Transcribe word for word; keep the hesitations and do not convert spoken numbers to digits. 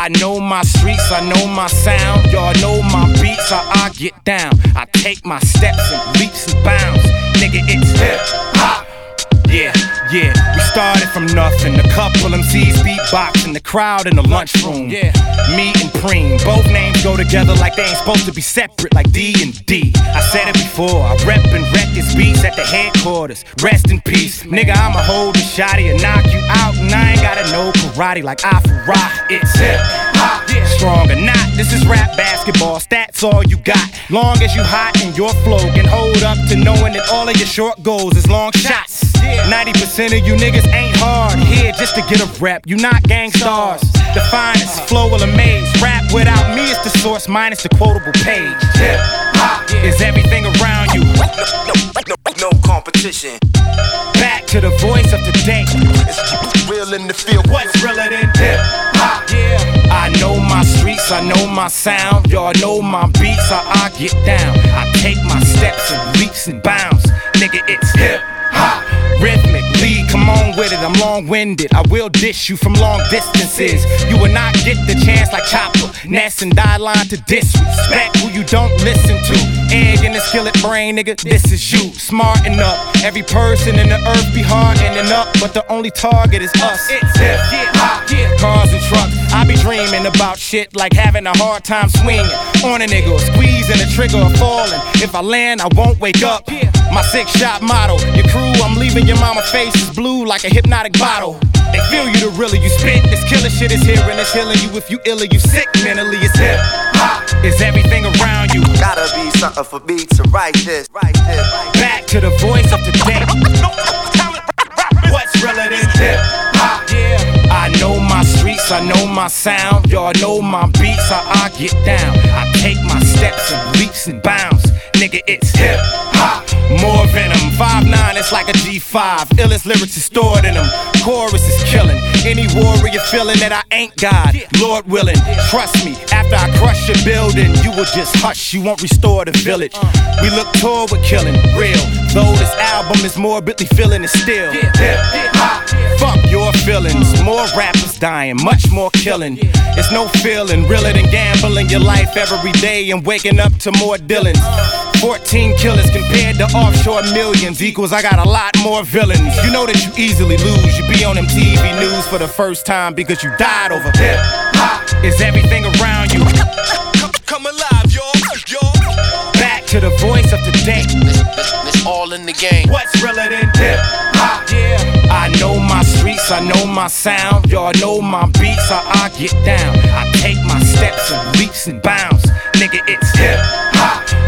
I know my streets, I know my sound. Y'all know my beats, how I get down. I take my steps and leaps and bounds. Nigga, it's hip hop. Yeah, yeah, we started from nothing. A couple M Cs beatboxing, the crowd in the lunchroom. Yeah, me and Preem, both names go together like they ain't supposed to be separate, like D and D. I said it before, I rep and wreck his beats at the headquarters. Rest in peace, nigga, I'ma hold the shotty and knock you out. And I ain't gotta know karate like Afro-Rock. It's hip hop. Strong or not, this is rap basketball. Stats all you got. Long as you hot and your flow can hold up to knowing that all of your short goals is long shots. ninety percent of you niggas ain't hard here just to get a rep. You not gang stars. The finest flow will amaze. Rap without me is the source minus the quotable page. Hip hop is everything around you. No, no, no, no competition. Back to the voice of the day. It's real in the field. What's realer than hip hop? Yeah. I know my streets, I know my sound. Y'all know my beats, how I get down. I take my steps and leaps and bounds. Nigga, it's hip hop. Rhythmic, lead, come on with it, I'm long-winded. I will dish you from long distances. You will not get the chance like Chopper, Ness and Die Line to disrespect who you don't listen to. Egg in the skillet brain, nigga, this is you. Smarten up, every person in the earth be hardening up, but the only target is us. It's hip hop, yeah. Cars and trucks, I be dreaming about shit like having a hard time swinging on a nigga or squeezing the trigger or falling. If I land, I won't wake up. My six-shot motto, your crew, I'm leaving your mama face is blue like a hypnotic bottle. They feel you the realer you spit. This killer shit is here and it's healing you. If you ill or you sick mentally, it's hip hop. It's everything around you. Gotta be something for me to write this. Write this. Back to the voice of the day. What's realer than hip hop? Yeah. I know my streets, I know my sound. Y'all know my beats, how I get down. I take my steps and leaps and bounds. Nigga, it's hip hop. More venom, five nine, it's like a G five. Illest lyrics is stored in them. Chorus is killing. Any warrior feeling that I ain't God, Lord willing. Trust me, after I crush your building, you will just hush, you won't restore the village. We look toward with killing, real. Though this album is morbidly feeling it still. Hip hop. Fuck your feelings. More rappers dying, much more killing. It's no feeling realer than gambling your life every day and waking up to more Dylans. fourteen killers compared to offshore millions equals I got a lot more villains. You know that you easily lose. You be on them T V news for the first time because you died over hip hop. Is everything around you. Come alive, y'all. y'all. Back to the voice of the day. It's all in the game. What's realer than hip hop? Yeah. I know my streets, I know my sound. Y'all know my beats, how I get down. I take my steps and leaps and bounds. Nigga, it's hip hop.